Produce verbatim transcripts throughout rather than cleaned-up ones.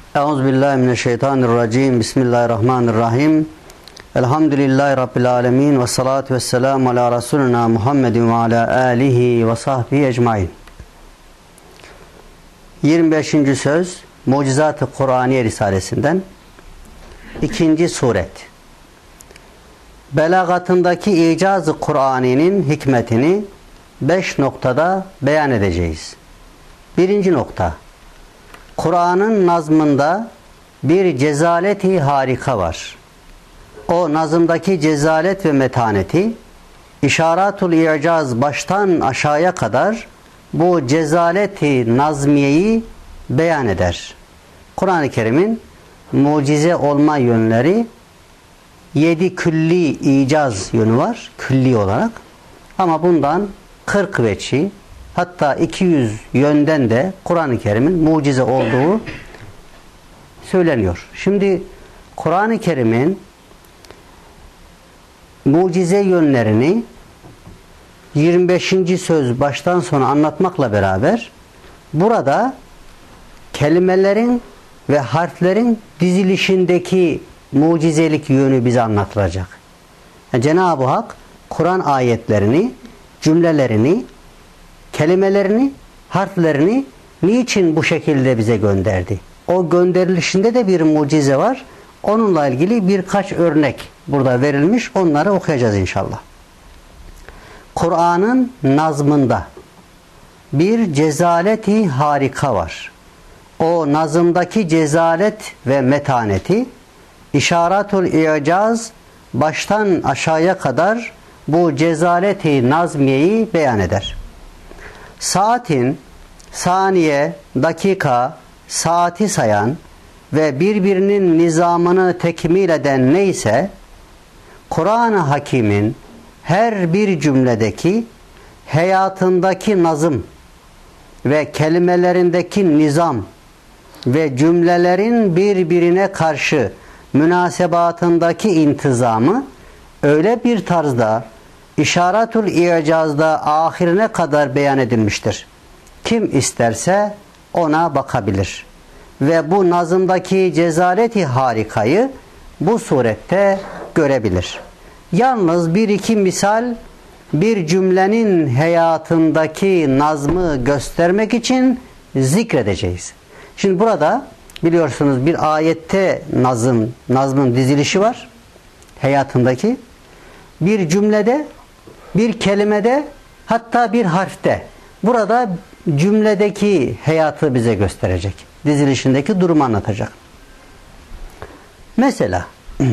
Euzubillahimineşşeytanirracim. Bismillahirrahmanirrahim. Elhamdülillahi Rabbil alemin. Ve salatu ve selamu ala Resulina Muhammedin ve ala alihi ve sahbihi ecmain. yirmi beşinci söz Mucizat-ı Kur'aniye Risalesinden ikinci suret. Belagatındaki icaz-ı Kur'ani'nin hikmetini beş noktada beyan edeceğiz. Birinci nokta. Kur'an'ın nazmında bir cezaleti harika var. O nazımdaki cezalet ve metaneti işaratul i'caz baştan aşağıya kadar bu cezaleti nazmiyeyi beyan eder. Kur'an-ı Kerim'in mucize olma yönleri yedi külli icaz yönü var. Külli olarak. Ama bundan kırk veçi hatta iki yüz yönden de Kur'an-ı Kerim'in mucize olduğu söyleniyor. Şimdi Kur'an-ı Kerim'in mucize yönlerini yirmi beşinci söz baştan sona anlatmakla beraber burada kelimelerin ve harflerin dizilişindeki mucizelik yönü bize anlatılacak. Yani Cenab-ı Hak Kur'an ayetlerini, cümlelerini, kelimelerini, harflerini niçin bu şekilde bize gönderdi? O gönderilişinde de bir mucize var. Onunla ilgili birkaç örnek burada verilmiş. Onları okuyacağız inşallah. Kur'an'ın nazmında bir cezaleti harika var. O nazımdaki cezalet ve metaneti işaratul i'caz baştan aşağıya kadar bu cezaleti nazmiyeyi beyan eder. Saatin, saniye, dakika, saati sayan ve birbirinin nizamını tekmil eden neyse, Kur'an-ı Hakîm'in her bir cümledeki hayatındaki nazım ve kelimelerindeki nizam ve cümlelerin birbirine karşı münasebatındaki intizamı öyle bir tarzda işaratul i'cazda ahirine kadar beyan edilmiştir. Kim isterse ona bakabilir. Ve bu nazımdaki cezaleti harikayı bu surette görebilir. Yalnız bir iki misal bir cümlenin hayatındaki nazmı göstermek için zikredeceğiz. Şimdi burada biliyorsunuz bir ayette nazım, nazmın dizilişi var. Hayatındaki. Bir cümlede, bir kelimede, hatta bir harfte. Burada cümledeki hayatı bize gösterecek. Dizilişindeki durumu anlatacak. Mesela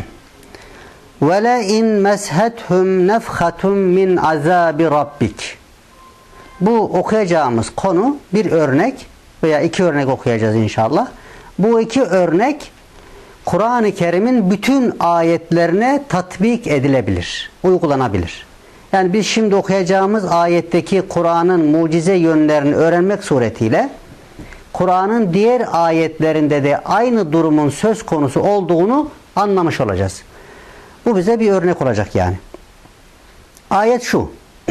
وَلَاِنْ مَسْهَتْهُمْ نَفْخَةٌ مِنْ عَذَابِ رَبِّكِ. Bu okuyacağımız konu bir örnek veya iki örnek okuyacağız inşallah. Bu iki örnek Kur'an-ı Kerim'in bütün ayetlerine tatbik edilebilir, uygulanabilir. Yani biz şimdi okuyacağımız ayetteki Kur'an'ın mucize yönlerini öğrenmek suretiyle Kur'an'ın diğer ayetlerinde de aynı durumun söz konusu olduğunu anlamış olacağız. Bu bize bir örnek olacak yani. Ayet şu.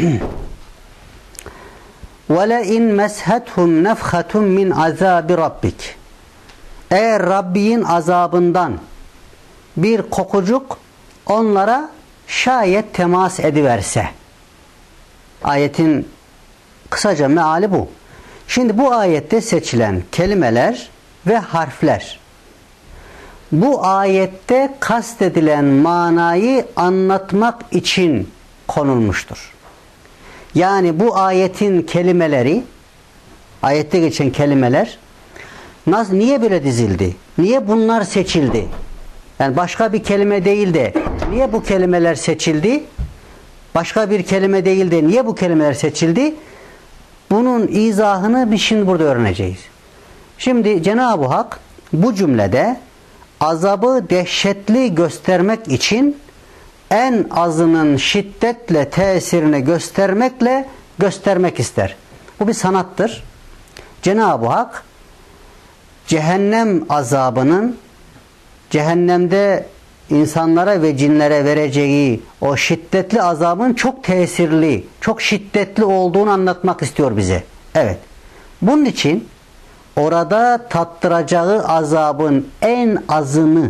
وَلَاِنْ مَسْهَتْهُمْ نَفْخَةٌ مِنْ عَذَابِ رَبِّكِ. Eğer Rabbin azabından bir kokucuk onlara şayet temas ediverse. Ayetin kısaca meali bu. Şimdi bu ayette seçilen kelimeler ve harfler bu ayette kastedilen manayı anlatmak için konulmuştur. Yani bu ayetin kelimeleri, ayette geçen kelimeler nasıl, niye böyle dizildi? Niye bunlar seçildi? Yani başka bir kelime değil de niye bu kelimeler seçildi? Başka bir kelime değil de niye bu kelimeler seçildi? Bunun izahını biz şimdi burada öğreneceğiz. Şimdi Cenab-ı Hak bu cümlede azabı dehşetli göstermek için en azının şiddetle tesirini göstermekle göstermek ister. Bu bir sanattır. Cenab-ı Hak cehennem azabının cehennemde insanlara ve cinlere vereceği o şiddetli azabın çok tesirli, çok şiddetli olduğunu anlatmak istiyor bize. Evet. Bunun için orada tattıracağı azabın en azını,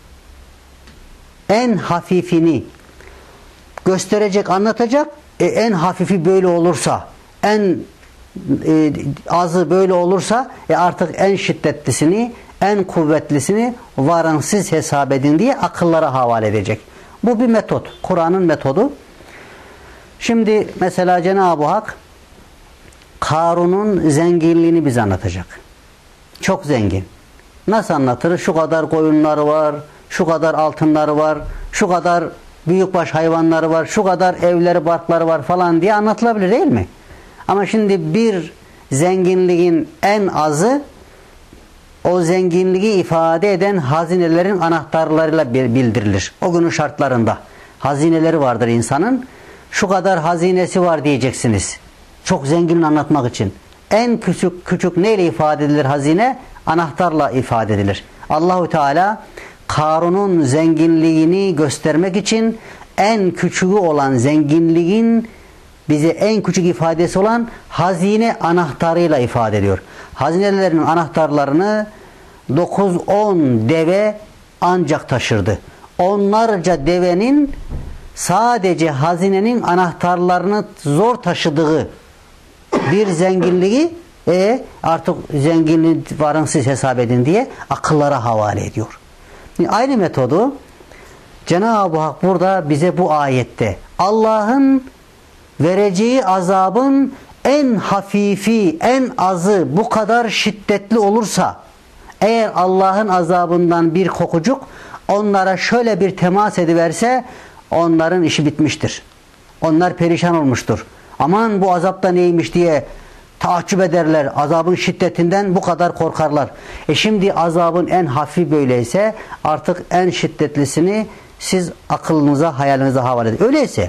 en hafifini gösterecek, anlatacak. E, en hafifi böyle olursa, en e, azı böyle olursa e, artık en şiddetlisini, en kuvvetlisini varın siz hesap edin diye akıllara havale edecek. Bu bir metot. Kur'an'ın metodu. Şimdi mesela Cenab-ı Hak Karun'un zenginliğini bize anlatacak. Çok zengin. Nasıl anlatır? Şu kadar koyunları var, şu kadar altınları var, şu kadar büyükbaş hayvanları var, şu kadar evleri, barkları var falan diye anlatılabilir değil mi? Ama şimdi bir zenginliğin en azı o zenginliği ifade eden hazinelerin anahtarlarıyla bildirilir. O günün şartlarında hazineleri vardır insanın. Şu kadar hazinesi var diyeceksiniz. Çok zengin anlatmak için. En küçük küçük neyle ifade edilir hazine? Anahtarla ifade edilir. Allahu Teala Karun'un zenginliğini göstermek için en küçüğü olan zenginliğin bize en küçük ifadesi olan hazine anahtarıyla ifade ediyor. Hazinelerin anahtarlarını dokuz on deve ancak taşırdı. Onlarca devenin sadece hazinenin anahtarlarını zor taşıdığı bir zenginliği e, artık zenginliği varın siz hesap edin diye akıllara havale ediyor. Aynı metodu Cenab-ı Hak burada bize bu ayette Allah'ın vereceği azabın en hafifi, en azı bu kadar şiddetli olursa, eğer Allah'ın azabından bir kokucuk onlara şöyle bir temas ediverse onların işi bitmiştir. Onlar perişan olmuştur. Aman bu azap da neymiş diye taaccüp ederler. Azabın şiddetinden bu kadar korkarlar. E şimdi azabın en hafif böyleyse artık en şiddetlisini siz akılınıza, hayalinize havale edin. Öyleyse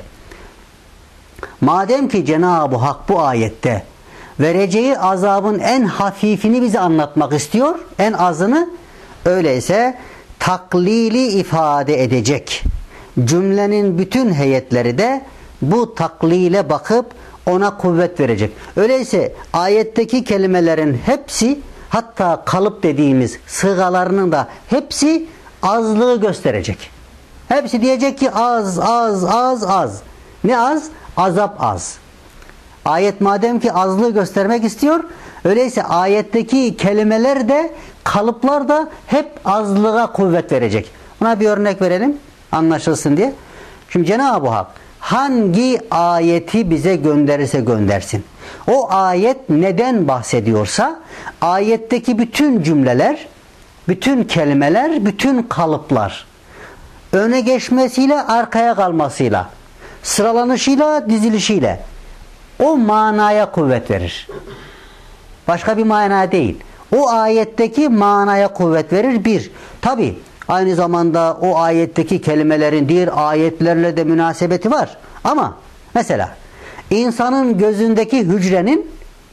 madem ki Cenab-ı Hak bu ayette vereceği azabın en hafifini bize anlatmak istiyor, en azını, öyleyse taklili ifade edecek cümlenin bütün heyetleri de bu taklile bakıp ona kuvvet verecek. Öyleyse ayetteki kelimelerin hepsi, hatta kalıp dediğimiz sığalarının da hepsi azlığı gösterecek. Hepsi diyecek ki az, az, az, az. Ne az? Azap az. Ayet madem ki azlığı göstermek istiyor, öyleyse ayetteki kelimeler de, kalıplar da hep azlığa kuvvet verecek. Buna bir örnek verelim anlaşılsın diye. Şimdi Cenab-ı Hak hangi ayeti bize gönderirse göndersin, o ayet neden bahsediyorsa ayetteki bütün cümleler, bütün kelimeler, bütün kalıplar öne geçmesiyle, arkaya kalmasıyla, sıralanışıyla, dizilişiyle o manaya kuvvet verir. Başka bir mana değil. O ayetteki manaya kuvvet verir bir. Tabi aynı zamanda o ayetteki kelimelerin diğer ayetlerle de münasebeti var. Ama mesela insanın gözündeki hücrenin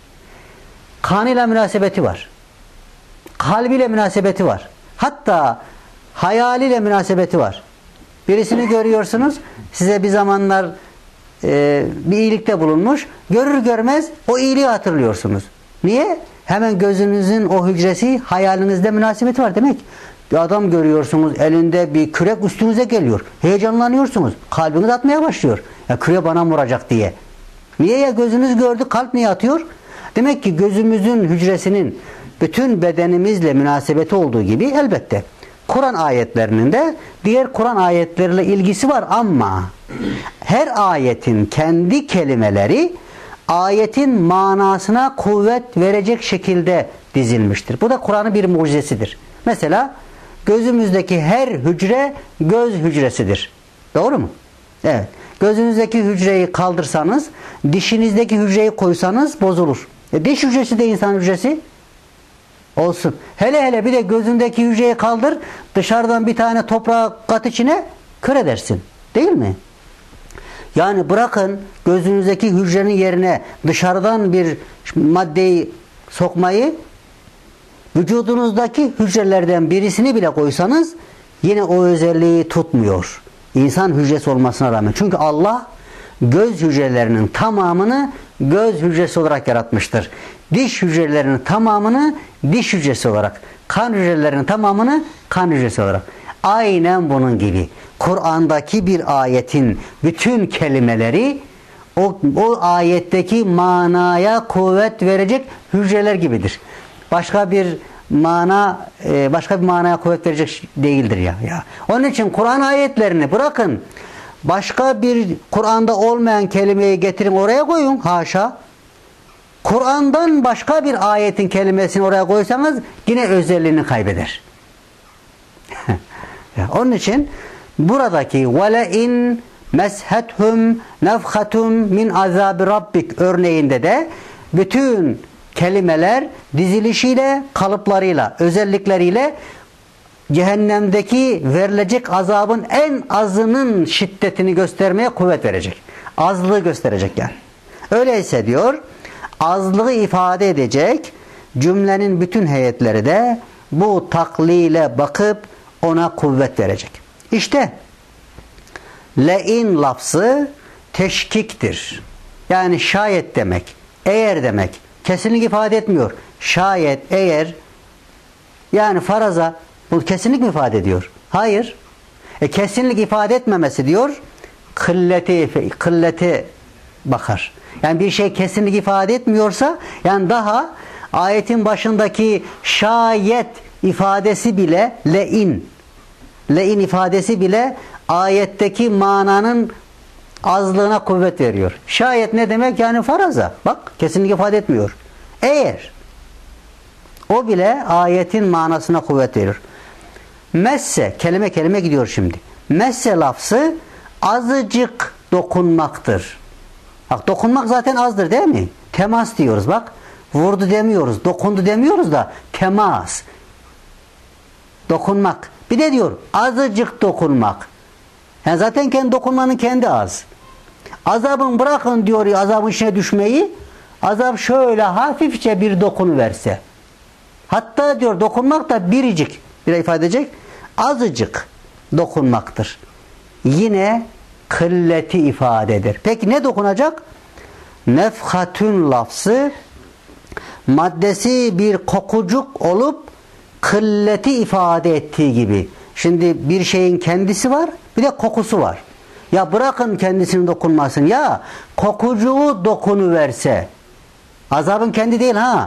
kanıyla münasebeti var. Kalbiyle münasebeti var. Hatta hayaliyle münasebeti var. Birisini görüyorsunuz, size bir zamanlar e, bir iyilikte bulunmuş, görür görmez o iyiliği hatırlıyorsunuz. Niye? Hemen gözünüzün o hücresi hayalinizde münasebeti var demek. Bir adam görüyorsunuz, elinde bir kürek üstünüze geliyor. Heyecanlanıyorsunuz. Kalbiniz atmaya başlıyor. Ya kürek bana vuracak diye. Niye ya? Gözünüz gördü, kalp niye atıyor? Demek ki gözümüzün hücresinin bütün bedenimizle münasebeti olduğu gibi elbette Kur'an ayetlerinin de diğer Kur'an ayetleriyle ilgisi var, ama her ayetin kendi kelimeleri ayetin manasına kuvvet verecek şekilde dizilmiştir. Bu da Kur'an'ın bir mucizesidir. Mesela gözümüzdeki her hücre göz hücresidir. Doğru mu? Evet. Gözünüzdeki hücreyi kaldırsanız, dişinizdeki hücreyi koysanız bozulur. E diş hücresi de insan hücresi. Olsun. Hele hele bir de gözündeki hücreyi kaldır, dışarıdan bir tane toprağı kat içine, kör edersin. Değil mi? Yani bırakın gözünüzdeki hücrenin yerine dışarıdan bir maddeyi sokmayı, vücudunuzdaki hücrelerden birisini bile koysanız yine o özelliği tutmuyor. İnsan hücresi olmasına rağmen. Çünkü Allah göz hücrelerinin tamamını göz hücresi olarak yaratmıştır. diş hücrelerinin tamamını diş hücresi olarak, kan hücrelerinin tamamını kan hücresi olarak. Aynen bunun gibi. Kur'an'daki bir ayetin bütün kelimeleri o, o ayetteki manaya kuvvet verecek hücreler gibidir. Başka bir mana başka bir manaya kuvvet verecek değildir ya. ya. Onun için Kur'an ayetlerini bırakın. Başka bir Kur'an'da olmayan kelimeyi getirin oraya koyun. Haşa. Kur'an'dan başka bir ayetin kelimesini oraya koysanız yine özelliğini kaybeder. Onun için buradaki vele in meshethum nefhatum min azabi rabbik örneğinde de bütün kelimeler dizilişiyle, kalıplarıyla, özellikleriyle cehennemdeki verilecek azabın en azının şiddetini göstermeye kuvvet verecek. Azlığı gösterecek yani. Öyleyse diyor, azlığı ifade edecek cümlenin bütün heyetleri de bu taklile bakıp ona kuvvet verecek. İşte le'in lafzı teşkiktir. Yani şayet demek, eğer demek. Kesinlik ifade etmiyor. Şayet, eğer, yani faraza bu kesinlik mi ifade ediyor? Hayır. E, kesinlik ifade etmemesi diyor, kılleti, kılleti bakar. Yani bir şey kesinlik ifade etmiyorsa, yani daha ayetin başındaki şayet ifadesi bile le'in, le'in ifadesi bile ayetteki mananın azlığına kuvvet veriyor. Şayet ne demek? Yani faraza. Bak, kesinlik ifade etmiyor. Eğer, o bile ayetin manasına kuvvet verir. Messe, kelime kelime gidiyor şimdi. Messe lafzı azıcık dokunmaktır. Bak, dokunmak zaten azdır değil mi? Temas diyoruz bak. Vurdu demiyoruz, dokundu demiyoruz da temas. Dokunmak. Bir de diyor azıcık dokunmak. Yani zaten kendi dokunmanın kendi az. Azabın bırakın diyor azabın içine düşmeyi. Azap şöyle hafifçe bir dokunu verse. Hatta diyor dokunmak da biricik bir ifade edecek. Azıcık dokunmaktır. Yine kılleti ifade eder. Peki ne dokunacak? Nefhatün lafzı maddesi bir kokucuk olup kılleti ifade ettiği gibi. Şimdi bir şeyin kendisi var, bir de kokusu var. Ya bırakın kendisinin dokunmasın. Ya kokucuğu dokunuverse. Azabın kendi değil ha.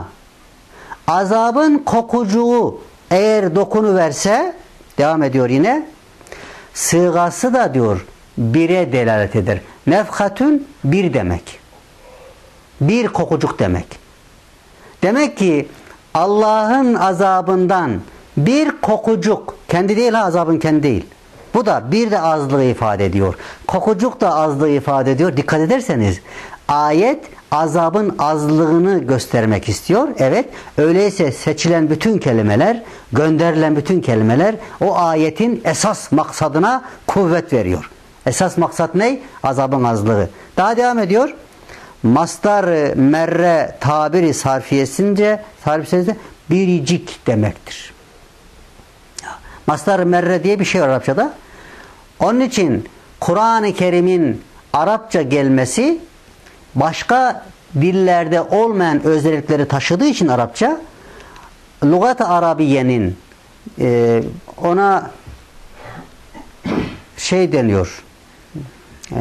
Azabın kokucuğu eğer dokunuverse, devam ediyor yine. Sığası da diyor bire delalet eder. Nefhatün bir demek. Bir kokucuk demek. Demek ki Allah'ın azabından bir kokucuk, kendi değil ha, azabın kendi değil. Bu da bir de azlığı ifade ediyor. Kokucuk da azlığı ifade ediyor. Dikkat ederseniz ayet azabın azlığını göstermek istiyor. Evet, öyleyse seçilen bütün kelimeler, gönderilen bütün kelimeler o ayetin esas maksadına kuvvet veriyor. Esas maksat ne? Azabın azlığı. Daha devam ediyor. Mastar merre tabiri sarfiyesince sarfiyesinde biricik demektir. Mastar merre diye bir şey var Arapçada. Onun için Kur'an-ı Kerim'in Arapça gelmesi başka dillerde olmayan özellikleri taşıdığı için Arapça, Lugat-ı Arabiye'nin e, ona şey deniyor, e,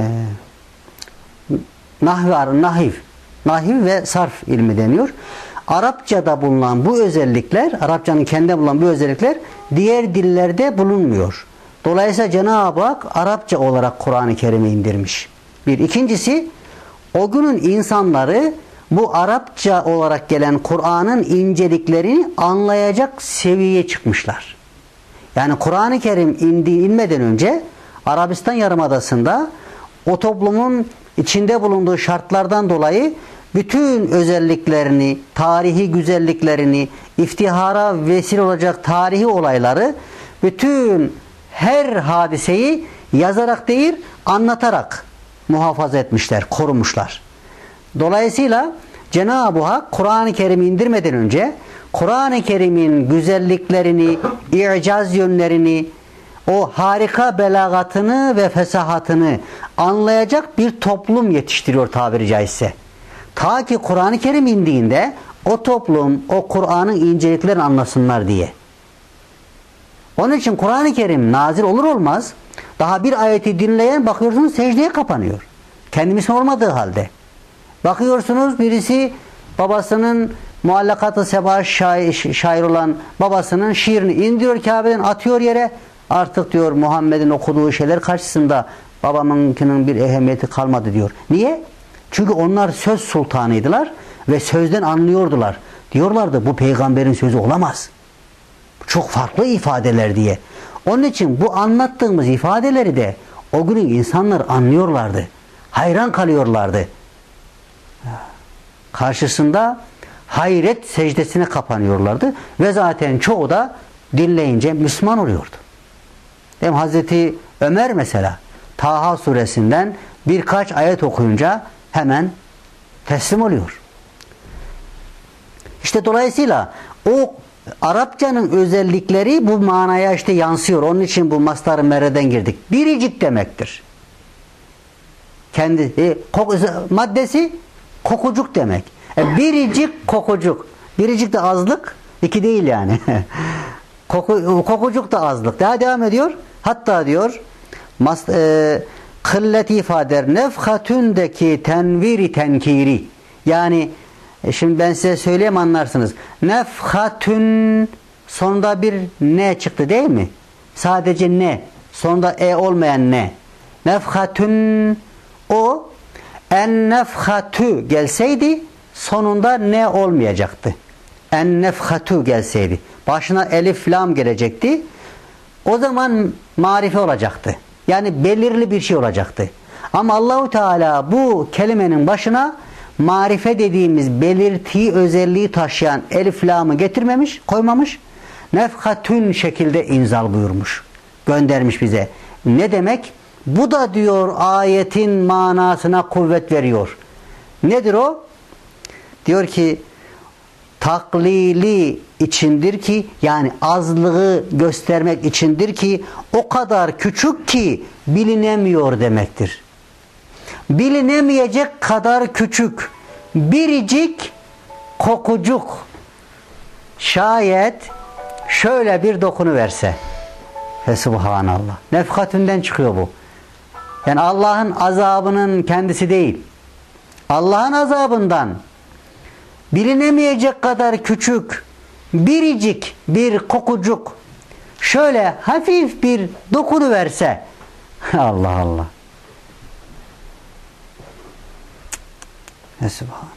nahv, nahiv, nahiv ve sarf ilmi deniyor. Arapçada bulunan bu özellikler, Arapçanın kendinde bulunan bu özellikler diğer dillerde bulunmuyor. Dolayısıyla Cenab-ı Hak Arapça olarak Kur'an-ı Kerim'i indirmiş. Bir. İkincisi, o günün insanları bu Arapça olarak gelen Kur'an'ın inceliklerini anlayacak seviyeye çıkmışlar. Yani Kur'an-ı Kerim indi, inmeden önce Arabistan Yarımadası'nda o toplumun içinde bulunduğu şartlardan dolayı bütün özelliklerini, tarihi güzelliklerini, iftihara vesile olacak tarihi olayları, bütün her hadiseyi yazarak değil, anlatarak muhafaza etmişler, korumuşlar. Dolayısıyla Cenab-ı Hak Kur'an-ı Kerim'i indirmeden önce Kur'an-ı Kerim'in güzelliklerini, i'caz yönlerini, o harika belagatını ve fesahatını anlayacak bir toplum yetiştiriyor tabiri caizse. Ta ki Kur'an-ı Kerim indiğinde o toplum o Kur'an'ın inceliklerini anlasınlar diye. Onun için Kur'an-ı Kerim nazil olur olmaz daha bir ayeti dinleyen bakıyorsunuz secdeye kapanıyor. Kendimizin olmadığı halde. Bakıyorsunuz birisi babasının Muallakat-ı Seba şair, şair olan babasının şiirini indiriyor Kabe'den atıyor yere. Artık diyor Muhammed'in okuduğu şeyler karşısında babamınkinin bir ehemmiyeti kalmadı diyor. Niye? Çünkü onlar söz sultanıydılar ve sözden anlıyordular. Diyorlardı bu peygamberin sözü olamaz. Çok farklı ifadeler diye. Onun için bu anlattığımız ifadeleri de o günün insanlar anlıyorlardı. Hayran kalıyorlardı. Karşısında hayret secdesine kapanıyorlardı ve zaten çoğu da dinleyince Müslüman oluyordu. Değil mi? Hazreti Ömer mesela Taha suresinden birkaç ayet okuyunca hemen teslim oluyor. İşte dolayısıyla o Arapçanın özellikleri bu manaya işte yansıyor. Onun için bu mastar-ı mereden girdik. Biricik demektir. Kendi e, kok, maddesi kokucuk demek. E, biricik kokucuk. Biricik de azlık. İki değil yani. Koku, kokucuk da azlık. Daha devam ediyor. Hatta diyor mas, e, kıllet ifade eder. Nefhatündeki tenviri tenkiri. Yani e, şimdi ben size söyleyeyim anlarsınız. Nefhatün sonunda bir ne çıktı değil mi? Sadece ne. Sonunda e olmayan ne. Nefhatün o en nefhatü gelseydi sonunda ne olmayacaktı. En nefhatü gelseydi. Başına elif lam gelecekti. O zaman marife olacaktı. Yani belirli bir şey olacaktı. Ama Allahu Teala bu kelimenin başına marife dediğimiz belirtiyi özelliği taşıyan elif lamı getirmemiş, koymamış. Nefhatün şekilde inzal buyurmuş. Göndermiş bize. Ne demek? Bu da diyor ayetin manasına kuvvet veriyor. Nedir o? Diyor ki taklili içindir ki yani azlığı göstermek içindir ki o kadar küçük ki bilinemiyor demektir. Bilinemeyecek kadar küçük biricik kokucuk şayet şöyle bir dokunu verse ve subhanallah nefhatünden çıkıyor bu. Yani Allah'ın azabının kendisi değil. Allah'ın azabından bilinemeyecek kadar küçük biricik bir kokucuk şöyle hafif bir dokunu verse Allah Allah. Ne subhanallah.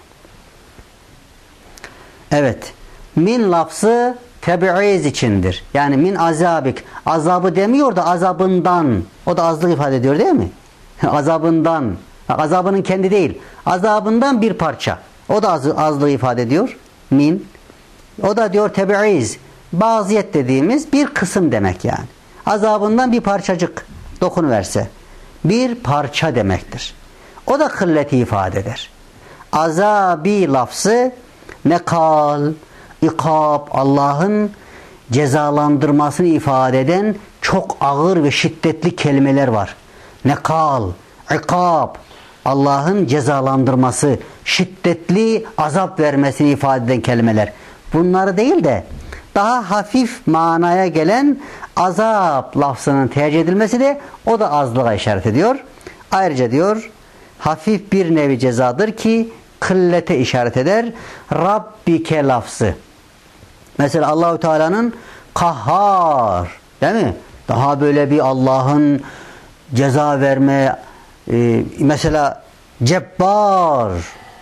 Evet. Min lafzı tebi'iz içindir. Yani min azabik. Azabı demiyor da azabından. O da azlık ifade ediyor değil mi? Azabından. Azabının kendi değil. Azabından bir parça. O da az, azlığı ifade ediyor. Min. O da diyor tebi'iz. Baziyet dediğimiz bir kısım demek yani. Azabından bir parçacık dokunuverse. Bir parça demektir. O da kılleti ifade eder. Azabi lafzı nekal, ikab, Allah'ın cezalandırmasını ifade eden çok ağır ve şiddetli kelimeler var. Nekal, ikab, Allah'ın cezalandırması, şiddetli azap vermesini ifade eden kelimeler. Bunları değil de daha hafif manaya gelen azap lafzının tercih edilmesi de o da azlığa işaret ediyor. Ayrıca diyor hafif bir nevi cezadır ki kıllete işaret eder. Rabbike lafzı. Mesela Allahu Teala'nın kahhar, değil mi? Daha böyle bir Allah'ın ceza verme e, mesela cebbar,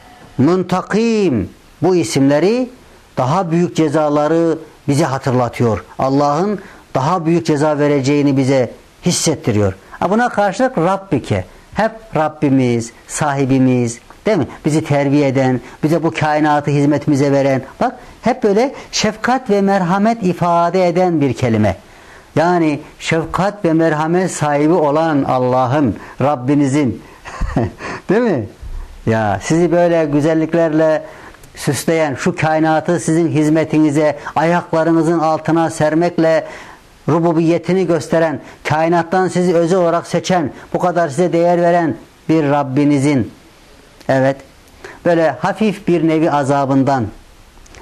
muntakim bu isimleri daha büyük cezaları bize hatırlatıyor. Allah'ın daha büyük ceza vereceğini bize hissettiriyor. Buna karşılık Rabbike. Hep Rabbimiz, sahibimiz, değil mi? Bizi terbiye eden, bize bu kainatı hizmetimize veren. Bak hep böyle şefkat ve merhamet ifade eden bir kelime. Yani şefkat ve merhamet sahibi olan Allah'ın, Rabbinizin. Değil mi? Ya sizi böyle güzelliklerle süsleyen, şu kainatı sizin hizmetinize, ayaklarınızın altına sermekle rububiyetini gösteren, kainattan sizi özel olarak seçen, bu kadar size değer veren bir Rabbinizin, evet, böyle hafif bir nevi azabından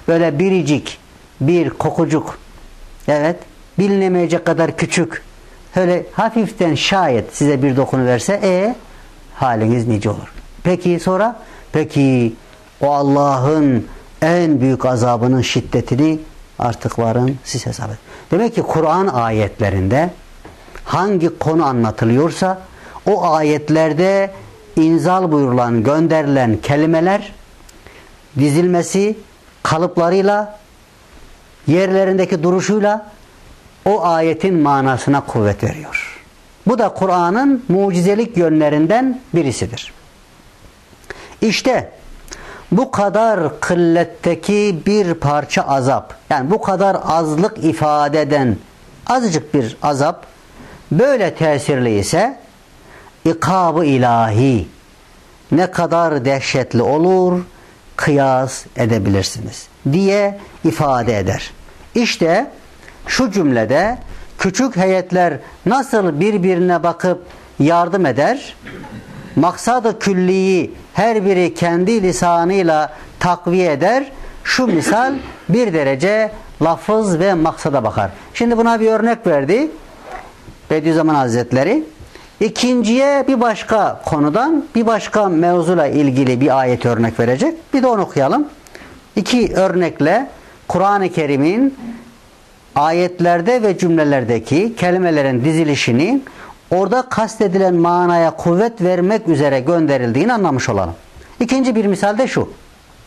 böyle biricik, bir kokucuk, evet, bilinemeyecek kadar küçük, öyle hafiften şayet size bir dokunuverse, e haliniz nice olur. Peki sonra? Peki o Allah'ın en büyük azabının şiddetini artık varın siz hesap edin. Demek ki Kur'an ayetlerinde hangi konu anlatılıyorsa o ayetlerde inzal buyurulan, gönderilen kelimeler dizilmesi kalıplarıyla, yerlerindeki duruşuyla o ayetin manasına kuvvet veriyor. Bu da Kur'an'ın mucizelik yönlerinden birisidir. İşte bu kadar kılletteki bir parça azap, yani bu kadar azlık ifade eden azıcık bir azap böyle tesirli ise ikab-ı ilahi ne kadar dehşetli olur kıyas edebilirsiniz diye ifade eder. İşte şu cümlede küçük heyetler nasıl birbirine bakıp yardım eder, maksad-ı külliyi her biri kendi lisanıyla takviye eder, şu misal bir derece lafız ve maksada bakar. Şimdi buna bir örnek verdi Bediüzzaman Hazretleri. İkinciye bir başka konudan, bir başka mevzuyla ilgili bir ayet örnek verecek. Bir de onu okuyalım. İki örnekle Kur'an-ı Kerim'in ayetlerde ve cümlelerdeki kelimelerin dizilişini orada kastedilen manaya kuvvet vermek üzere gönderildiğini anlamış olalım. İkinci bir misal de şu.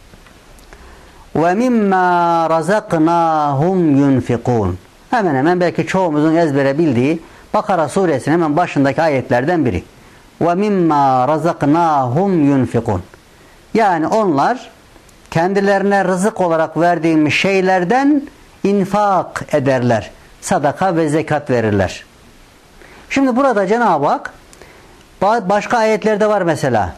وَمِمَّا رَزَقْنَاهُمْ يُنْفِقُونَ Hemen hemen belki çoğumuzun ezbere bildiği Bakara suresinin hemen başındaki ayetlerden biri. وَمِمَّا رَزَقْنَاهُمْ يُنْفِقُونَ Yani onlar kendilerine rızık olarak verdiğimiz şeylerden infak ederler. Sadaka ve zekat verirler. Şimdi burada Cenab-ı Hak başka ayetlerde var mesela.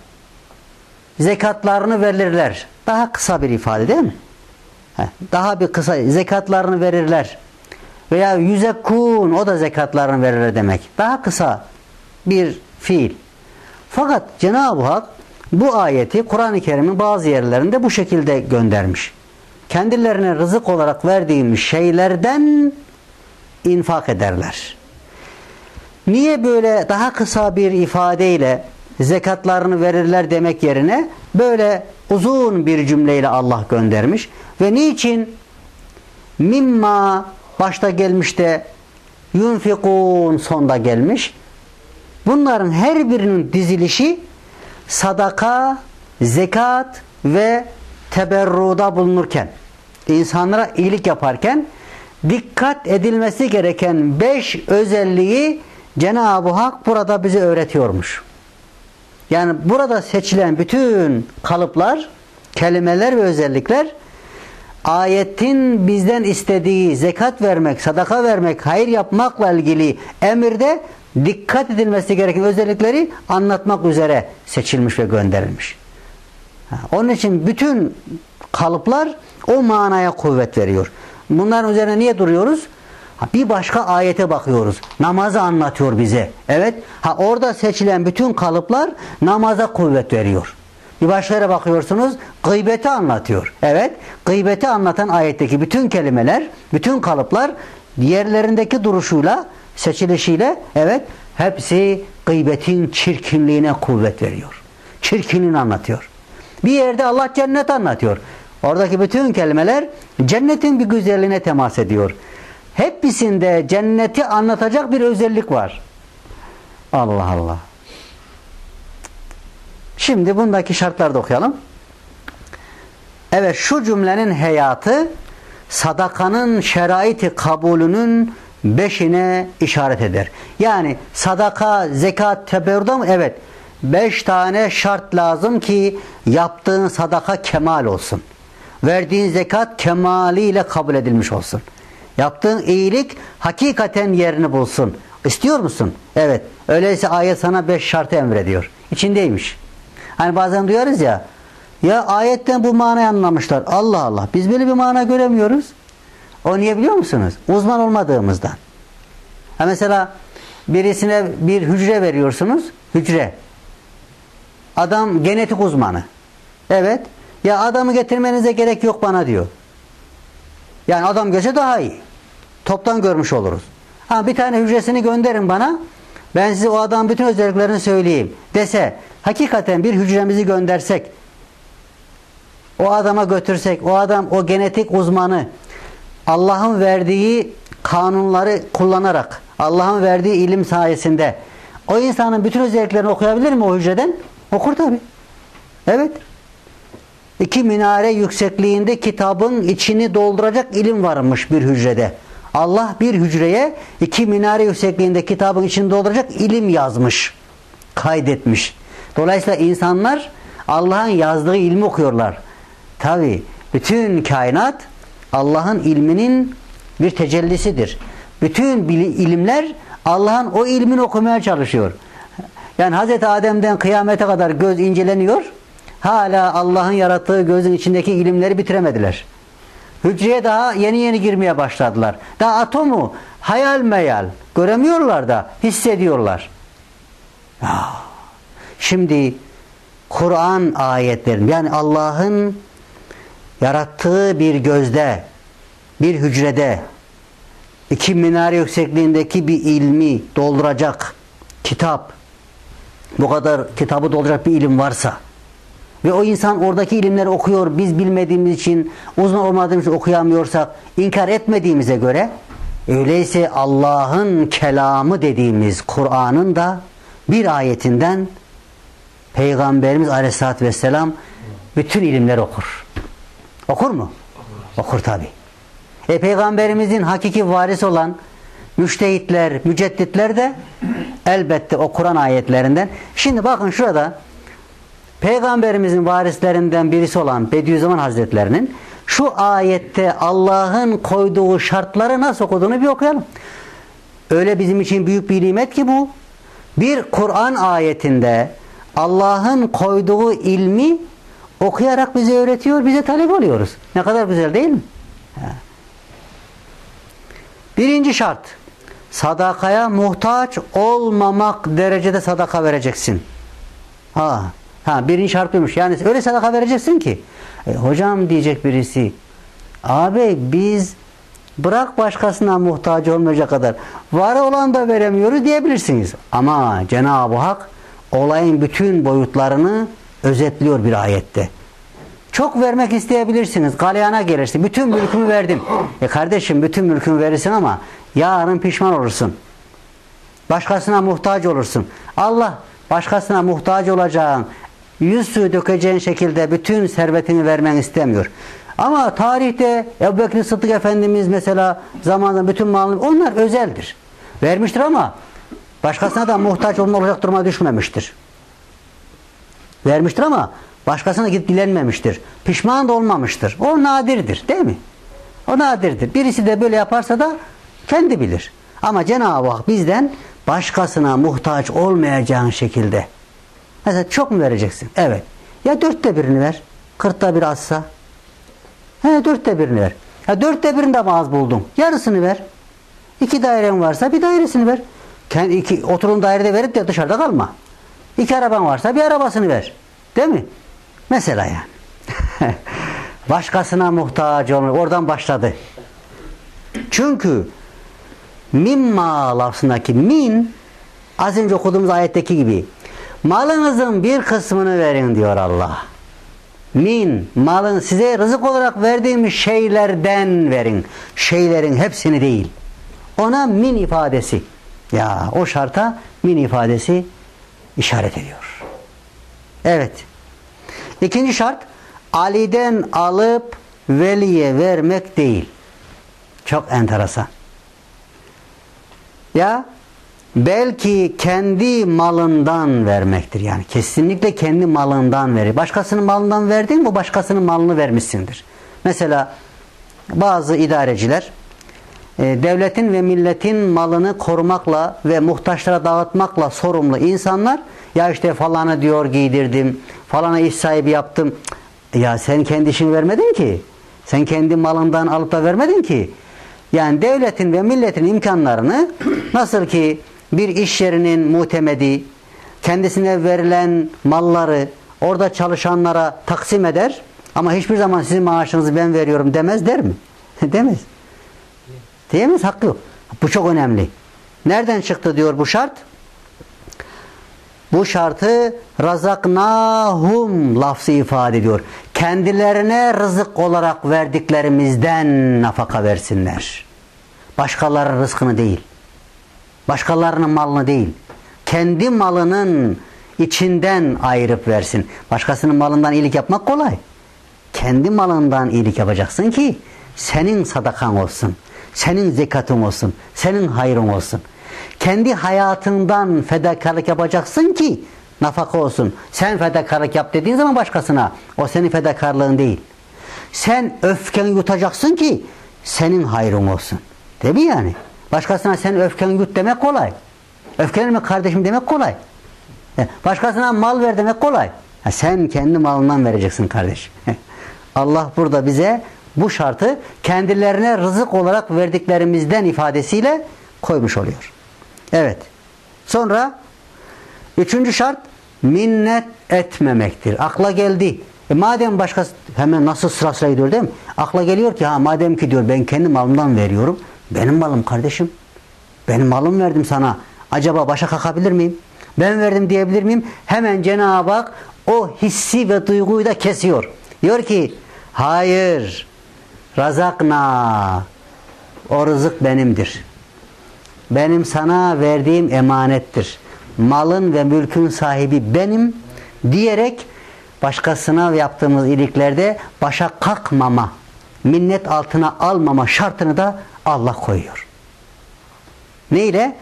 Zekatlarını verirler. Daha kısa bir ifade değil mi? Daha bir kısa. Zekatlarını verirler. Veya yüzekûn, o da zekatlarını verirler demek. Daha kısa bir fiil. Fakat Cenab-ı Hak bu ayeti Kur'an-ı Kerim'in bazı yerlerinde bu şekilde göndermiş. Kendilerine rızık olarak verdiğim şeylerden infak ederler. Niye böyle daha kısa bir ifadeyle zekatlarını verirler demek yerine böyle uzun bir cümleyle Allah göndermiş? Ve niçin mimma başta gelmiş de yunfikun sonda gelmiş? Bunların her birinin dizilişi sadaka, zekat ve teberruda bulunurken, insanlara iyilik yaparken dikkat edilmesi gereken beş özelliği Cenab-ı Hak burada bize öğretiyormuş. Yani burada seçilen bütün kalıplar, kelimeler ve özellikler ayetin bizden istediği zekat vermek, sadaka vermek, hayır yapmakla ilgili emirde dikkat edilmesi gereken özellikleri anlatmak üzere seçilmiş ve gönderilmiş. Onun için bütün kalıplar o manaya kuvvet veriyor. Bunların üzerine niye duruyoruz? Bir başka ayete bakıyoruz. Namazı anlatıyor bize. Evet. Ha orada seçilen bütün kalıplar namaza kuvvet veriyor. Bir başka yere bakıyorsunuz. Gıybeti anlatıyor. Evet. Gıybeti anlatan ayetteki bütün kelimeler, bütün kalıplar diğerlerindeki duruşuyla, seçilişiyle, evet, hepsi gıybetin çirkinliğine kuvvet veriyor. Çirkinliğini anlatıyor. Bir yerde Allah cennet anlatıyor. Oradaki bütün kelimeler cennetin bir güzelliğine temas ediyor. Hepsinde cenneti anlatacak bir özellik var. Allah Allah. Şimdi bundaki şartları da okuyalım. Evet, şu cümlenin heyatı sadakanın şerait-i kabulünün beşine işaret eder. Yani sadaka, zekat, teberruda mı? Evet. Beş tane şart lazım ki yaptığın sadaka kemal olsun. Verdiğin zekat kemaliyle kabul edilmiş olsun. Yaptığın iyilik hakikaten yerini bulsun. İstiyor musun? Evet. Öyleyse ayet sana beş şartı emrediyor. İçindeymiş. Hani bazen duyarız ya, ya ayetten bu manayı anlamışlar. Allah Allah. Biz böyle bir mana göremiyoruz. O niye biliyor musunuz? Uzman olmadığımızdan. Ha mesela birisine bir hücre veriyorsunuz. Hücre. Adam genetik uzmanı. Evet. Ya adamı getirmenize gerek yok bana diyor. Yani adam gelse daha iyi. Toptan görmüş oluruz. Ha, bir tane hücresini gönderin bana. Ben size o adamın bütün özelliklerini söyleyeyim dese, hakikaten bir hücremizi göndersek, o adama götürsek, o adam, o genetik uzmanı Allah'ın verdiği kanunları kullanarak, Allah'ın verdiği ilim sayesinde o insanın bütün özelliklerini okuyabilir mi o hücreden? Okur tabi. Evet. İki minare yüksekliğinde kitabın içini dolduracak ilim varmış bir hücrede. Allah bir hücreye iki minare yüksekliğinde kitabın içini dolduracak ilim yazmış. Kaydetmiş. Dolayısıyla insanlar Allah'ın yazdığı ilmi okuyorlar. Tabi bütün kainat Allah'ın ilminin bir tecellisidir. Bütün ilimler Allah'ın o ilmini okumaya çalışıyor. Yani Hazreti Adem'den kıyamete kadar göz inceleniyor. Hala Allah'ın yarattığı gözün içindeki ilimleri bitiremediler. Hücreye daha yeni yeni girmeye başladılar. Daha atomu hayal meyal göremiyorlar da hissediyorlar. Şimdi Kur'an ayetlerin, yani Allah'ın yarattığı bir gözde, bir hücrede iki minare yüksekliğindeki bir ilmi dolduracak kitap, bu kadar kitabı dolduracak bir ilim varsa ve o insan oradaki ilimleri okuyor, biz bilmediğimiz için, uzman olmadığımız için okuyamıyorsak, inkar etmediğimize göre, öyleyse Allah'ın kelamı dediğimiz Kur'an'ın da bir ayetinden Peygamberimiz Aleyhisselatü Vesselam bütün ilimleri okur. Okur mu? Okur, okur tabi. E Peygamberimizin hakiki varisi olan müştehitler, mücedditler de elbette o Kur'an ayetlerinden. Şimdi bakın şurada Peygamberimizin varislerinden birisi olan Bediüzzaman Hazretlerinin şu ayette Allah'ın koyduğu şartları nasıl okuduğunu bir okuyalım. Öyle bizim için büyük bir nimet ki bu. Bir Kur'an ayetinde Allah'ın koyduğu ilmi okuyarak bize öğretiyor, bize talep oluyoruz. Ne kadar güzel değil mi? Birinci şart, sadakaya muhtaç olmamak derecede sadaka vereceksin. Ha, ha birinci şart buymuş. Yani öyle sadaka vereceksin ki, e, hocam diyecek birisi, abi biz bırak başkasına muhtaç olmayacak kadar var olan da veremiyoruz diyebilirsiniz. Ama Cenab-ı Hak olayın bütün boyutlarını özetliyor bir ayette. Çok vermek isteyebilirsiniz. Galyana gelirsin. Bütün mülkümü verdim. E kardeşim, bütün mülkümü verirsin ama yarın pişman olursun. Başkasına muhtaç olursun. Allah başkasına muhtaç olacağın, yüz suyu dökeceğin şekilde bütün servetini vermen istemiyor. Ama tarihte Ebu Bekir Sıddık Efendimiz mesela zamanında bütün malını, onlar özeldir. Vermiştir ama başkasına da muhtaç olacak duruma düşmemiştir. Vermiştir ama başkasına gidip dilenmemiştir. Pişman da olmamıştır. O nadirdir, değil mi? O nadirdir. Birisi de böyle yaparsa da kendi bilir. Ama Cenab-ı Hak bizden başkasına muhtaç olmayacağın şekilde. Mesela çok mu vereceksin? Evet. Ya dörtte birini ver. Kırkta bir azsa. He, dörtte birini ver. Ya dörtte birini de az buldun. Yarısını ver. İki dairen varsa bir dairesini ver. Kendi iki, oturun dairede verip de dışarıda kalma. İki araban varsa bir arabasını ver. Değil mi? Mesela yani. Başkasına muhtaç olmuyor. Oradan başladı. Çünkü mimma lafzındaki min, az önce okuduğumuz ayetteki gibi, malınızın bir kısmını verin diyor Allah. Min, malın size rızık olarak verdiğimiz şeylerden verin. Şeylerin hepsini değil. Ona min ifadesi. Ya o şarta min ifadesi işaret ediyor. Evet. İkinci şart, Ali'den alıp veliye vermek değil. Çok enteresan. Ya belki kendi malından vermektir. Yani kesinlikle kendi malından verir. Başkasının malından verdin mi, başkasının malını vermişsindir. Mesela bazı idareciler devletin ve milletin malını korumakla ve muhtaçlara dağıtmakla sorumlu insanlar, ya işte falanı diyor giydirdim, falanı iş sahibi yaptım. Ya sen kendi işini vermedin ki. Sen kendi malından alıp da vermedin ki. Yani devletin ve milletin imkanlarını nasıl ki bir iş yerinin muhtemedi kendisine verilen malları orada çalışanlara taksim eder ama hiçbir zaman sizin maaşınızı ben veriyorum demez, der mi? Demez. Diyemez, hakkı yok. Bu çok önemli. Nereden çıktı diyor bu şart? Bu şartı razaknahum lafzı ifade ediyor. Kendilerine rızık olarak verdiklerimizden nafaka versinler. Başkalarının rızkını değil. Başkalarının malını değil. Kendi malının içinden ayırıp versin. Başkasının malından iyilik yapmak kolay. Kendi malından iyilik yapacaksın ki senin sadakan olsun. Senin zekatın olsun. Senin hayrın olsun. Kendi hayatından fedakarlık yapacaksın ki nafaka olsun. Sen fedakarlık yap dediğin zaman başkasına, o senin fedakarlığın değil. Sen öfkeni yutacaksın ki senin hayrın olsun. Değil mi yani? Başkasına sen öfkeni yut demek kolay. Öfkelenme kardeşim demek kolay. Başkasına mal ver demek kolay. Sen kendi malından vereceksin kardeş. Allah burada bize bu şartı kendilerine rızık olarak verdiklerimizden ifadesiyle koymuş oluyor. Evet. Sonra üçüncü şart minnet etmemektir. Akla geldi. E madem başkası, hemen nasıl sıra sıra gidiyor değil mi? Akla geliyor ki ha madem ki diyor ben kendi malımdan veriyorum. Benim malım kardeşim. Benim malım verdim sana. Acaba başa kalkabilir miyim? Ben verdim diyebilir miyim? Hemen Cenab-ı Hak o hissi ve duyguyu da kesiyor. Diyor ki hayır. Razakna. O rızık benimdir. Benim sana verdiğim emanettir. Malın ve mülkün sahibi benim diyerek başkasına yaptığımız iyiliklerde başa kalkmama, minnet altına almama şartını da Allah koyuyor. Ne ile?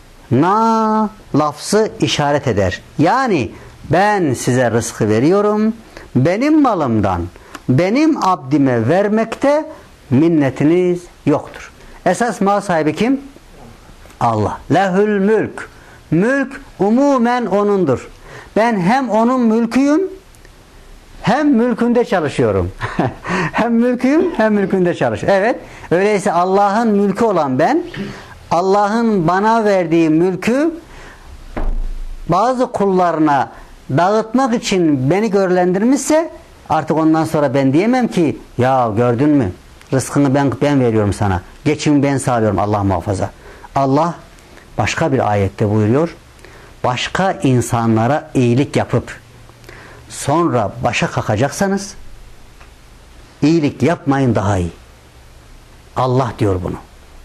Na lafzı işaret eder. Yani ben size rızkı veriyorum. Benim malımdan benim abdime vermekte minnetiniz yoktur. Esas mal sahibi kim? Allah. Lehül mülk. Mülk umumen O'nundur. Ben hem O'nun mülküyüm hem mülkünde çalışıyorum. Hem mülküyüm hem mülkünde çalışıyorum. Evet. Öyleyse Allah'ın mülkü olan ben, Allah'ın bana verdiği mülkü bazı kullarına dağıtmak için beni görevlendirmişse artık ondan sonra ben diyemem ki ya gördün mü? Rızkını ben, ben veriyorum sana. Geçimi ben sağlıyorum. Allah muhafaza. Allah başka bir ayette buyuruyor. Başka insanlara iyilik yapıp sonra başa kalkacaksanız iyilik yapmayın daha iyi. Allah diyor bunu.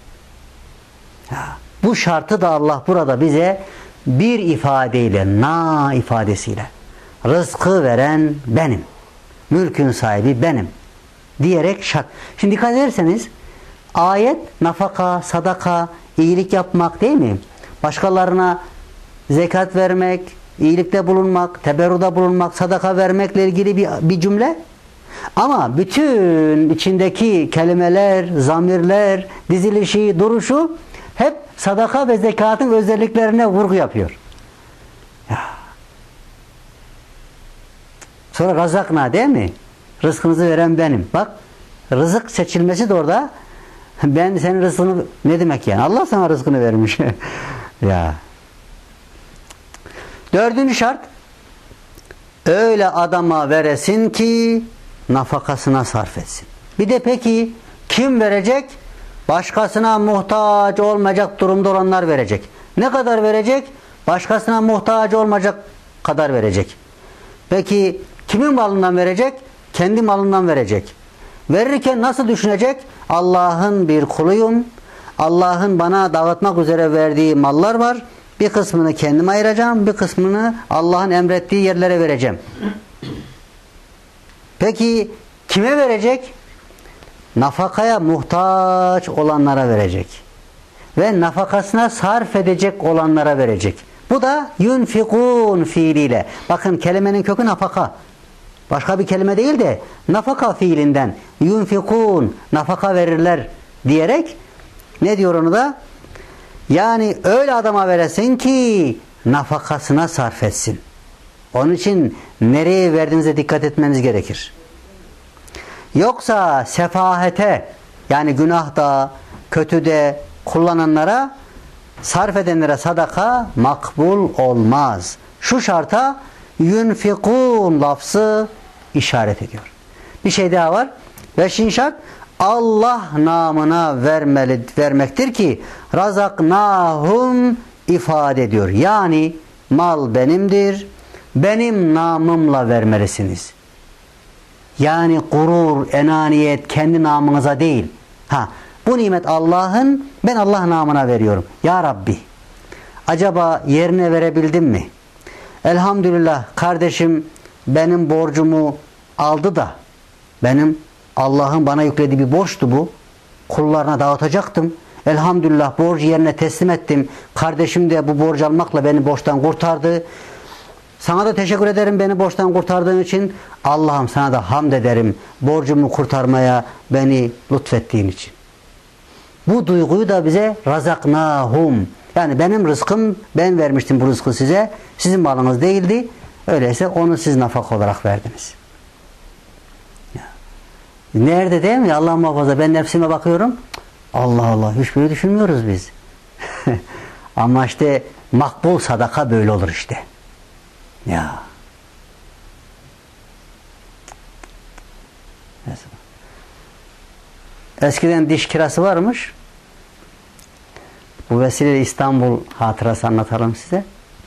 Ya, bu şartı da Allah burada bize bir ifadeyle, na ifadesiyle rızkı veren benim. Mülkün sahibi benim. Diyerek şart. Şimdi dikkat ederseniz ayet nafaka, sadaka, iyilik yapmak değil mi? Başkalarına zekat vermek, iyilikte bulunmak, teberruda bulunmak, sadaka vermekle ilgili bir, bir cümle. Ama bütün içindeki kelimeler, zamirler, dizilişi, duruşu hep sadaka ve zekatın özelliklerine vurgu yapıyor. Ya. Sonra razakna değil mi? Rızkınızı veren benim. Bak rızık seçilmesi de orada. Ben senin rızkını ne demek yani? Allah sana rızkını vermiş. Ya. Dördüncü şart öyle adama veresin ki nafakasına sarf etsin. Bir de peki kim verecek? Başkasına muhtaç olmayacak durumda olanlar verecek. Ne kadar verecek? Başkasına muhtaç olmayacak kadar verecek. Peki kimin malından verecek? Kendi malından verecek. Verirken nasıl düşünecek? Allah'ın bir kuluyum. Allah'ın bana dağıtmak üzere verdiği mallar var. Bir kısmını kendim ayıracağım. Bir kısmını Allah'ın emrettiği yerlere vereceğim. Peki kime verecek? Nafakaya muhtaç olanlara verecek. Ve nafakasına sarf edecek olanlara verecek. Bu da yunfikun fiiliyle. Bakın kelimenin kökü nafaka. Başka bir kelime değil de nafaka fiilinden yunfikun, nafaka verirler diyerek ne diyor onu da? Yani öyle adama veresin ki nafakasına sarf etsin. Onun için nereye verdiğinize dikkat etmeniz gerekir. Yoksa sefahete yani günahda, kötüde kullananlara, sarf edenlere sadaka makbul olmaz. Şu şarta yunfikun lafzı işaret ediyor. Bir şey daha var. Beşinci şart Allah namına vermeli, vermektir ki razaknahum ifade ediyor. Yani mal benimdir. Benim namımla vermelisiniz. Yani gurur, enaniyet kendi namınıza değil. Ha, bu nimet Allah'ın, ben Allah namına veriyorum. Ya Rabbi, acaba yerine verebildim mi? Elhamdülillah kardeşim benim borcumu aldı da, benim Allah'ın bana yüklediği bir borçtu bu. Kullarına dağıtacaktım. Elhamdülillah borcu yerine teslim ettim. Kardeşim de bu borcu almakla beni borçtan kurtardı. Sana da teşekkür ederim beni borçtan kurtardığın için. Allah'ım sana da hamd ederim borcumu kurtarmaya beni lütfettiğin için. Bu duyguyu da bize razaknahum. Yani benim rızkım, ben vermiştim bu rızkı size. Sizin malınız değildi. Öyleyse onu siz nafaka olarak verdiniz. Nerede değil mi? Allah muhafaza ben nefsime bakıyorum. Allah Allah hiçbirini düşünmüyoruz biz. Ama işte makbul sadaka böyle olur işte. Ya. Eskiden diş kirası varmış. Bu vesileyle İstanbul hatırası anlatalım size.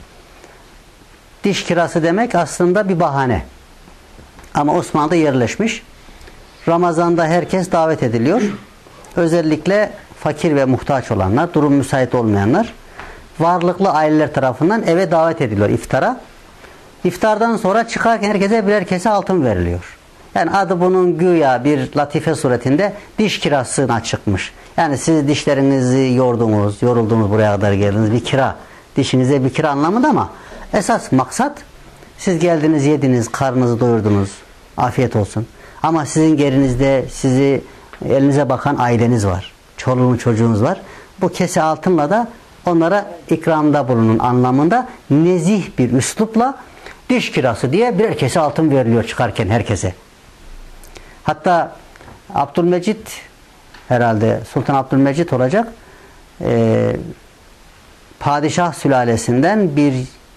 Diş kirası demek aslında bir bahane. Ama Osmanlı'da yerleşmiş. Ramazan'da herkes davet ediliyor. Özellikle fakir ve muhtaç olanlar, durum müsait olmayanlar varlıklı aileler tarafından eve davet ediliyor iftara. İftardan sonra çıkarken herkese birer kese altın veriliyor. Yani adı bunun güya bir latife suretinde diş kirasına çıkmış. Yani siz dişlerinizi yordunuz, yoruldunuz buraya kadar geldiniz. Bir kira, dişinize bir kira anlamında ama esas maksat siz geldiniz, yediniz, karnınızı doyurdunuz. Afiyet olsun. Ama sizin gerinizde sizi elinize bakan aileniz var. Çoluğunuz çocuğunuz var. Bu kese altınla da onlara ikramda bulunun anlamında nezih bir üslupla diş kirası diye birer kese altın veriliyor çıkarken herkese. Hatta Abdülmecit herhalde Sultan Abdülmecit olacak e, padişah sülalesinden bir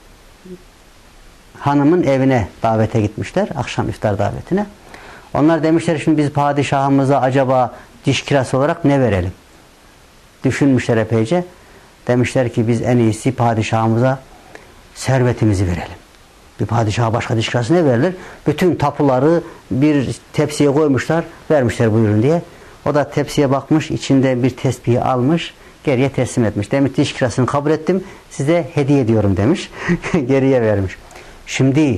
hanımın evine davete gitmişler. Akşam iftar davetine. Onlar demişler şimdi biz padişahımıza acaba diş kirası olarak ne verelim? Düşünmüşler epeyce. Demişler ki biz en iyisi padişahımıza servetimizi verelim. Bir padişaha başka diş kirası ne verilir? Bütün tapuları bir tepsiye koymuşlar, vermişler buyurun diye. O da tepsiye bakmış, içinde bir tesbihi almış, geriye teslim etmiş. Demiş diş kirasını kabul ettim, size hediye ediyorum demiş. Geriye vermiş. Şimdi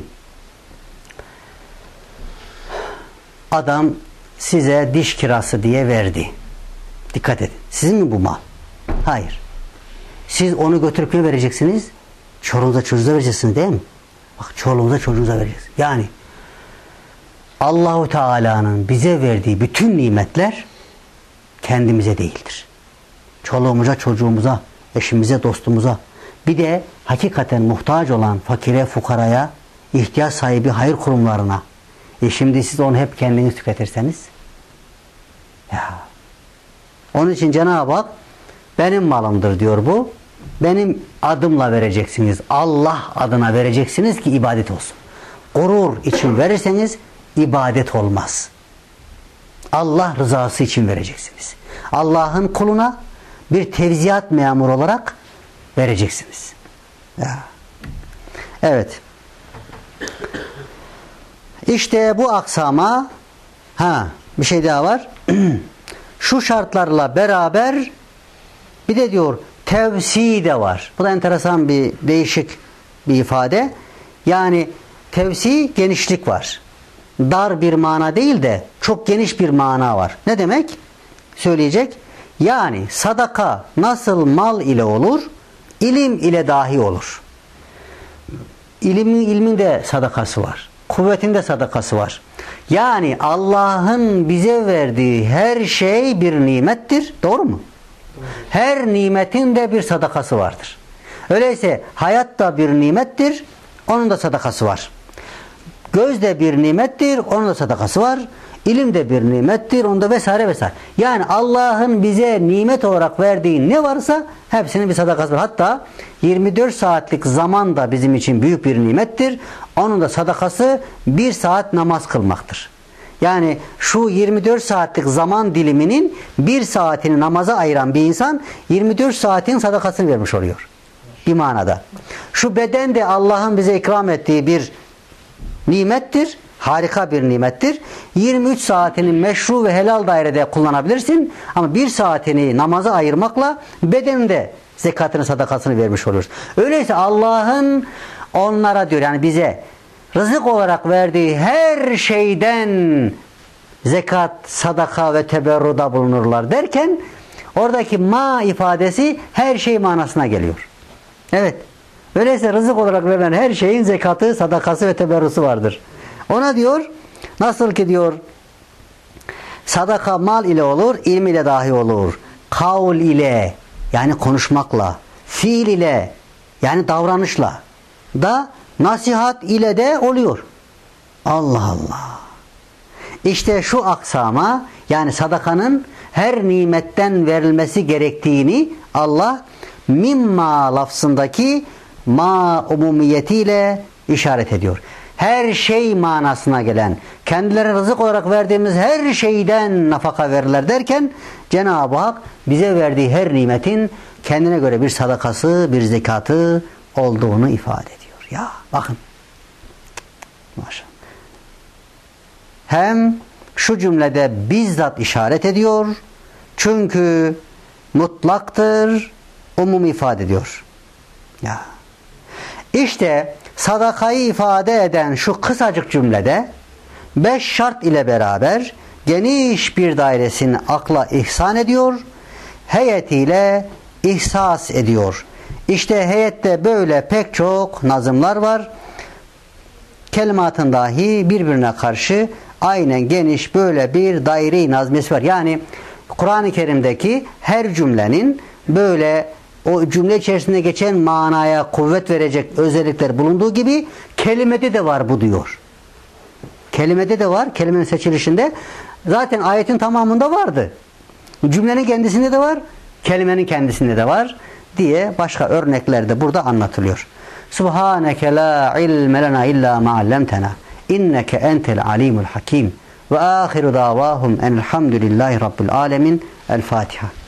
adam size diş kirası diye verdi. Dikkat edin. Sizin mi bu mal? Hayır. Siz onu götürüp ne vereceksiniz? Çoluğunuza çocuğunuza vereceksiniz değil mi? Bak çoluğunuza çocuğunuza vereceksiniz. Yani Allahu Teala'nın bize verdiği bütün nimetler kendimize değildir. Çoluğumuza, çocuğumuza, eşimize, dostumuza, bir de hakikaten muhtaç olan fakire, fukaraya, ihtiyaç sahibi hayır kurumlarına. E şimdi siz onu hep kendiniz tüketirseniz ya. Onun için Cenab-ı Hak benim malımdır diyor bu. Benim adımla vereceksiniz. Allah adına vereceksiniz ki ibadet olsun. Gurur için verirseniz ibadet olmaz. Allah rızası için vereceksiniz. Allah'ın kuluna bir tevziyat memuru olarak vereceksiniz. Ya. Evet. İşte bu aksama ha bir şey daha var. Şu şartlarla beraber bir de diyor tevsi de var. Bu da enteresan bir değişik bir ifade. Yani tevsi genişlik var. Dar bir mana değil de çok geniş bir mana var. Ne demek? Söyleyecek. Yani sadaka nasıl mal ile olur? İlim ile dahi olur. İlimin ilmin de sadakası var. Kuvvetin de sadakası var. Yani Allah'ın bize verdiği her şey bir nimettir. Doğru mu? Her nimetin de bir sadakası vardır. Öyleyse hayat da bir nimettir. Onun da sadakası var. Göz de bir nimettir. Onun da sadakası var. İlim de bir nimettir. Onda vesaire vesaire. Yani Allah'ın bize nimet olarak verdiği ne varsa hepsinin bir sadakası var. Hatta yirmi dört saatlik zaman da bizim için büyük bir nimettir. Onun da sadakası bir saat namaz kılmaktır. Yani şu yirmi dört saatlik zaman diliminin bir saatini namaza ayıran bir insan yirmi dört saatin sadakasını vermiş oluyor. Bir manada. Şu beden de Allah'ın bize ikram ettiği bir nimettir. Harika bir nimettir. yirmi üç saatini meşru ve helal dairede kullanabilirsin. Ama bir saatini namaza ayırmakla bedeninde zekatını, sadakasını vermiş oluruz. Öyleyse Allah'ın onlara diyor, yani bize rızık olarak verdiği her şeyden zekat, sadaka ve teberruda bulunurlar derken oradaki ma ifadesi her şey manasına geliyor. Evet. Öyleyse rızık olarak verilen her şeyin zekatı, sadakası ve teberrusu vardır. Ona diyor, nasıl ki diyor sadaka mal ile olur, ilm ile dahi olur. Kavl ile, yani konuşmakla, fiil ile, yani davranışla da, nasihat ile de oluyor. Allah Allah. İşte şu aksama, yani sadakanın her nimetten verilmesi gerektiğini Allah mimma lafzındaki ma umumiyetiyle işaret ediyor. Her şey manasına gelen, kendilerine rızık olarak verdiğimiz her şeyden nafaka verirler derken Cenab-ı Hak bize verdiği her nimetin kendine göre bir sadakası, bir zekatı olduğunu ifade ediyor. Ya bakın. Maşallah. Hem şu cümlede bizzat işaret ediyor. Çünkü mutlaktır, umum ifade ediyor. Ya. İşte sadakayı ifade eden şu kısacık cümlede beş şart ile beraber geniş bir dairesini akla ihsan ediyor, heyetiyle ihsas ediyor. İşte heyette böyle pek çok nazımlar var. Kelimatın dahi birbirine karşı aynen geniş böyle bir daire-i nazmesi var. Yani Kur'an-ı Kerim'deki her cümlenin böyle o cümle içerisinde geçen manaya kuvvet verecek özellikler bulunduğu gibi kelimede de var bu diyor. Kelimede de var. Kelimenin seçilişinde. Zaten ayetin tamamında vardı. Cümlenin kendisinde de var. Kelimenin kendisinde de var diye başka örnekler de burada anlatılıyor. Subhaneke la ilme lena illa ma allamtena inneke entel alimul hakim ve ahiru davahum enelhamdülillahi rabbil alemin. El Fatiha.